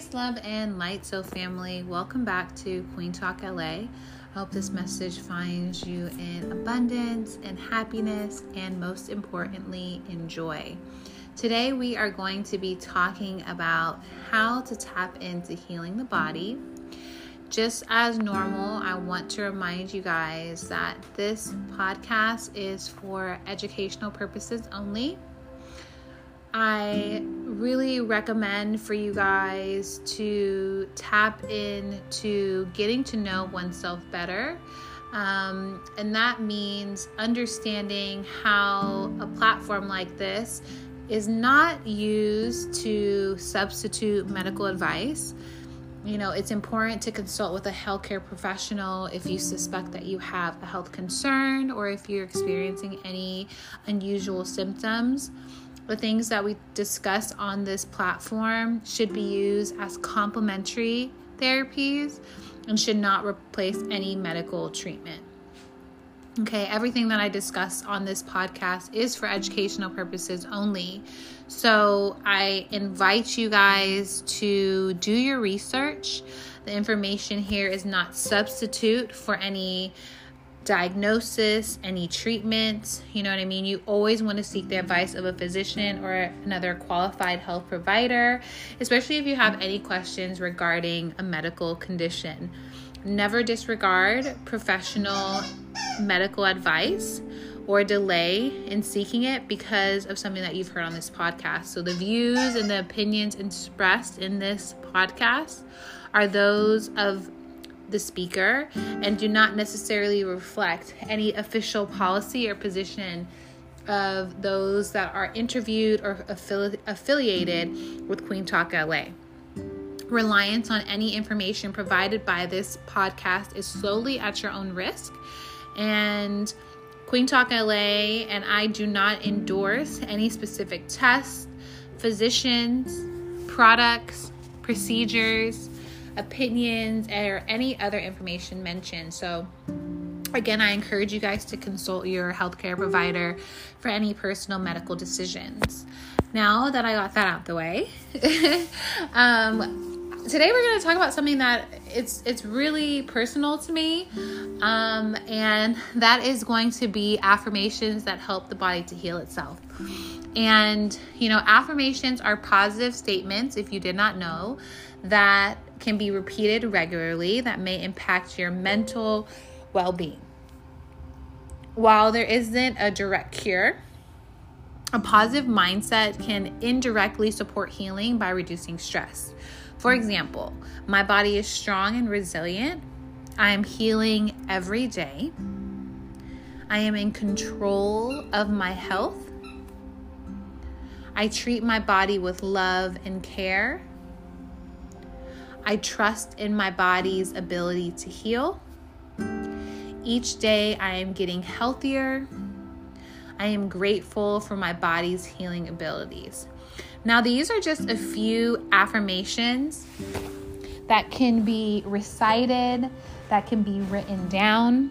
Peace, love, and light, so family. Welcome back to Queen Talk LA. I hope this message finds you in abundance and happiness, and most importantly, in joy. Today we are going to be talking about how to tap into healing the body. Just as normal, I want to remind you guys that this podcast is for educational purposes only. I really recommend for you guys to tap into getting to know oneself better. And that means understanding how a platform like this is not used to substitute medical advice. You know, it's important to consult with a healthcare professional if you suspect that you have a health concern or if you're experiencing any unusual symptoms. The things that we discuss on this platform should be used as complementary therapies and should not replace any medical treatment. Okay, everything that I discuss on this podcast is for educational purposes only. So I invite you guys to do your research. The information here is not substitute for any diagnosis, any treatment. You know what I mean? You always want to seek the advice of a physician or another qualified health provider, especially if you have any questions regarding a medical condition. Never disregard professional medical advice or delay in seeking it because of something that you've heard on this podcast. So the views and the opinions expressed in this podcast are those of the speaker and do not necessarily reflect any official policy or position of those that are interviewed or affiliated with Queen Talk LA. Reliance on any information provided by this podcast is solely at your own risk, and Queen Talk LA and I do not endorse any specific tests, physicians, products, procedures, opinions, or any other information mentioned. So again, I encourage you guys to consult your healthcare provider for any personal medical decisions. Now that I got that out the way, today we're going to talk about something that it's really personal to me, and that is going to be affirmations that help the body to heal itself. And you know, affirmations are positive statements, if you did not know, that can be repeated regularly that may impact your mental well-being. While there isn't a direct cure, a positive mindset can indirectly support healing by reducing stress. For example, my body is strong and resilient. I am healing every day. I am in control of my health. I treat my body with love and care. I trust in my body's ability to heal. Each day I am getting healthier. I am grateful for my body's healing abilities. Now, these are just a few affirmations that can be recited, that can be written down.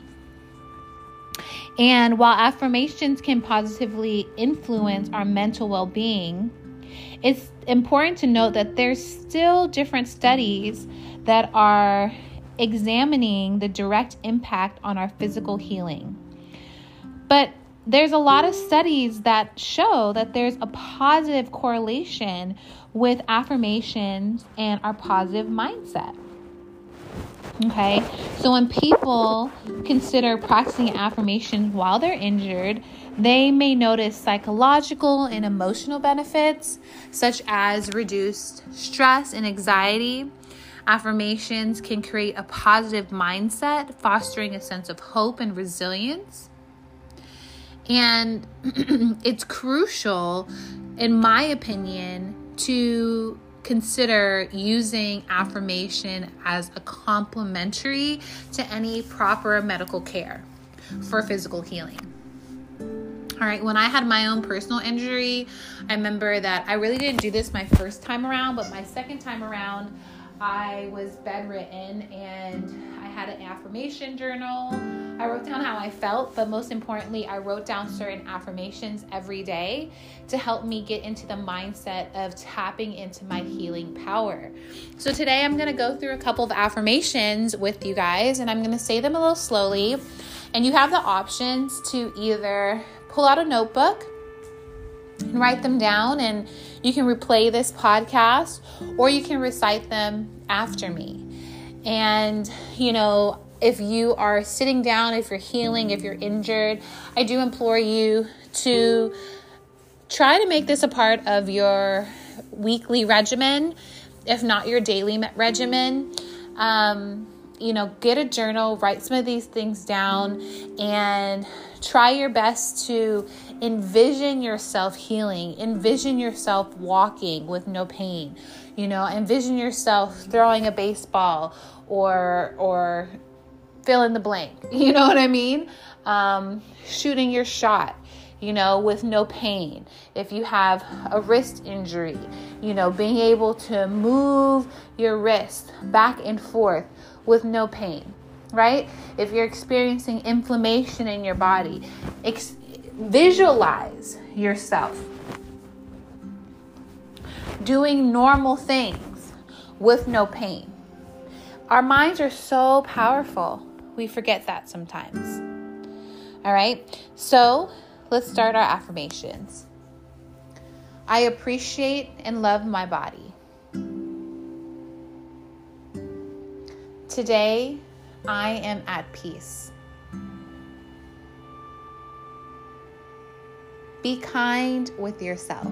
And while affirmations can positively influence our mental well-being, it's important to note that there's still different studies that are examining the direct impact on our physical healing. But there's a lot of studies that show that there's a positive correlation with affirmations and our positive mindset. Okay, so when people consider practicing affirmations while they're injured, they may notice psychological and emotional benefits, such as reduced stress and anxiety. Affirmations can create a positive mindset, fostering a sense of hope and resilience. And it's crucial, in my opinion, to consider using affirmation as a complementary to any proper medical care for physical healing. All right, when I had my own personal injury, I remember that I really didn't do this my first time around, but my second time around, I was bedridden and I had an affirmation journal. I wrote down how I felt, but most importantly, I wrote down certain affirmations every day to help me get into the mindset of tapping into my healing power. So today I'm going to go through a couple of affirmations with you guys, and I'm going to say them a little slowly. And you have the options to either pull out a notebook and write them down, and you can replay this podcast, or you can recite them after me. And, if you are sitting down, if you're healing, if you're injured, I do implore you to try to make this a part of your weekly regimen, if not your daily regimen. Get a journal, write some of these things down, and try your best to envision yourself healing, envision yourself walking with no pain, envision yourself throwing a baseball or fill in the blank, you know what I mean? Shooting your shot, with no pain. If you have a wrist injury, being able to move your wrist back and forth with no pain, right? If you're experiencing inflammation in your body, visualize yourself doing normal things with no pain. Our minds are so powerful. We forget that sometimes. All right. So let's start our affirmations. I appreciate and love my body. Today, I am at peace. Be kind with yourself.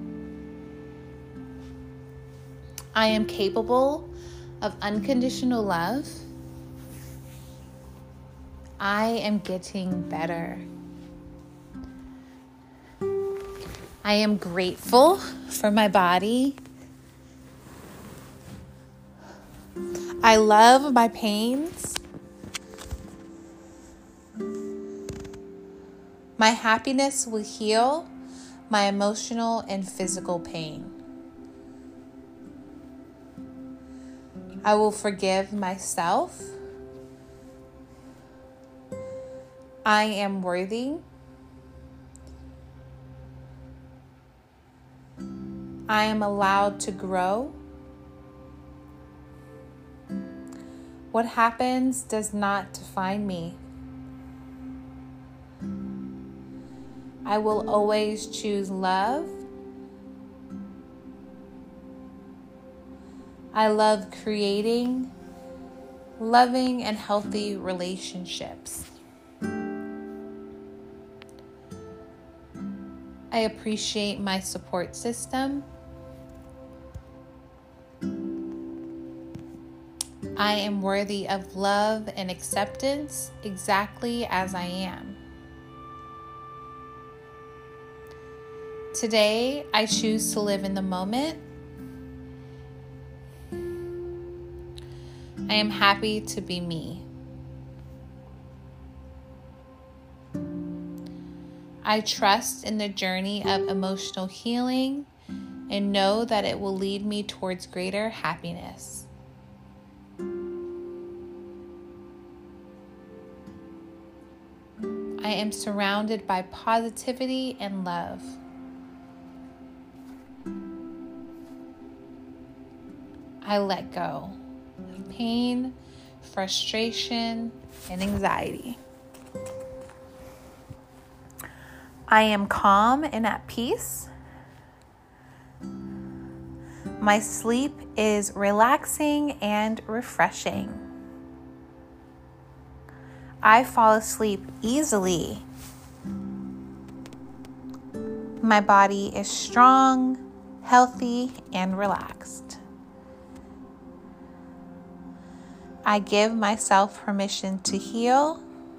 I am capable of unconditional love. I am getting better. I am grateful for my body. I love my pains. My happiness will heal my emotional and physical pain. I will forgive myself. I am worthy. I am allowed to grow. What happens does not define me. I will always choose love. I love creating loving and healthy relationships. I appreciate my support system. I am worthy of love and acceptance exactly as I am. Today, I choose to live in the moment. I am happy to be me. I trust in the journey of emotional healing and know that it will lead me towards greater happiness. I am surrounded by positivity and love. I let go of pain, frustration, and anxiety. I am calm and at peace. My sleep is relaxing and refreshing. I fall asleep easily. My body is strong, healthy, and relaxed. I give myself permission to heal.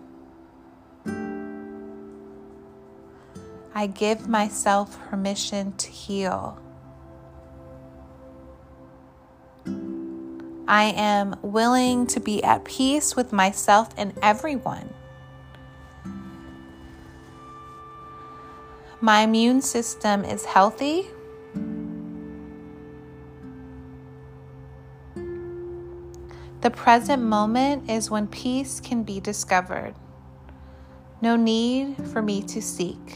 I give myself permission to heal. I am willing to be at peace with myself and everyone. My immune system is healthy. The present moment is when peace can be discovered. No need for me to seek.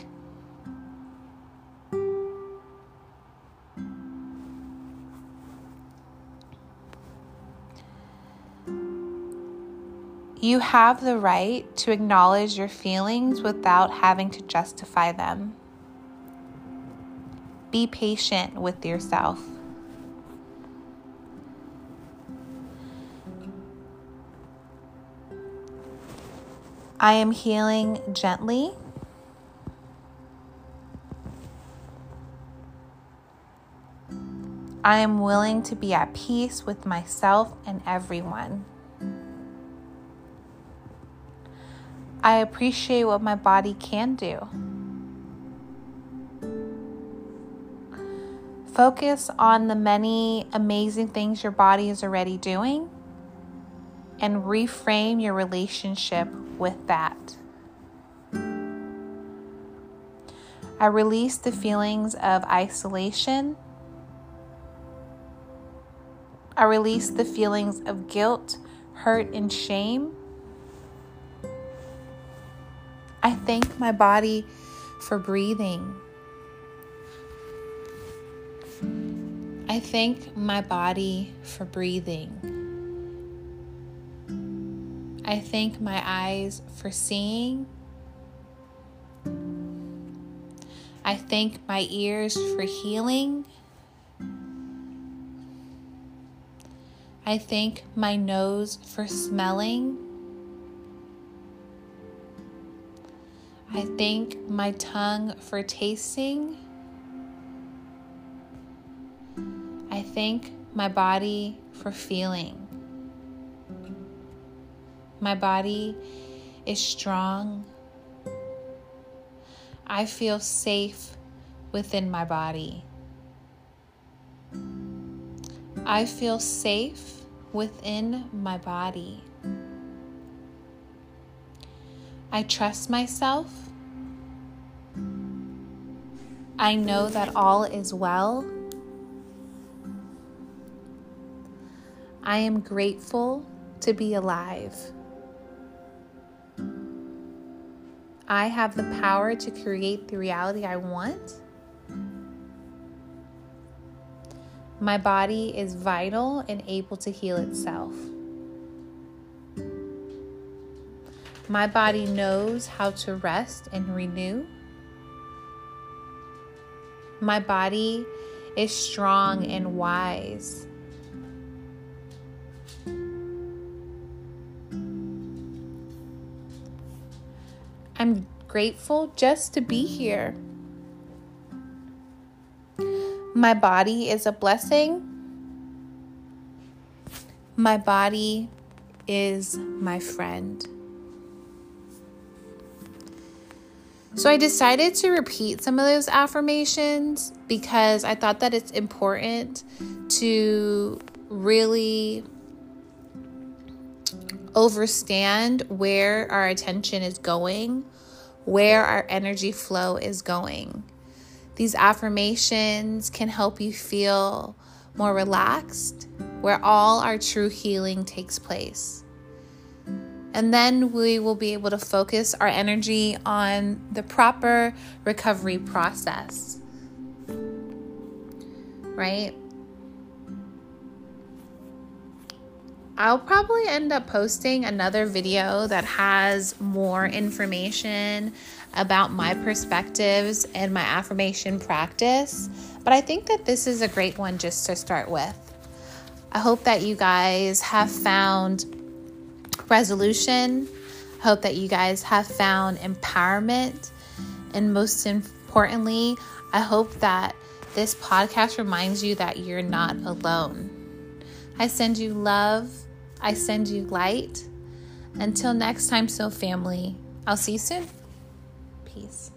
You have the right to acknowledge your feelings without having to justify them. Be patient with yourself. I am healing gently. I am willing to be at peace with myself and everyone. I appreciate what my body can do. Focus on the many amazing things your body is already doing and reframe your relationship with that. I release the feelings of isolation. I release the feelings of guilt, hurt, and shame. I thank my body for breathing. I thank my body for breathing. I thank my eyes for seeing. I thank my ears for healing. I thank my nose for smelling. I thank my tongue for tasting. I thank my body for feeling. My body is strong. I feel safe within my body. I feel safe within my body. I trust myself. I know that all is well. I am grateful to be alive. I have the power to create the reality I want. My body is vital and able to heal itself. My body knows how to rest and renew. My body is strong and wise. I'm grateful just to be here. My body is a blessing. My body is my friend. So I decided to repeat some of those affirmations because I thought that it's important to really understand where our attention is going, where our energy flow is going. These affirmations can help you feel more relaxed, where all our true healing takes place. And then we will be able to focus our energy on the proper recovery process, right? I'll probably end up posting another video that has more information about my perspectives and my affirmation practice, but I think that this is a great one just to start with. I hope that you guys have found resolution. I hope that you guys have found empowerment, and most importantly, I hope that this podcast reminds you that you're not alone. I send you love. I send you light. Until next time, So Family, I'll see you soon. Peace.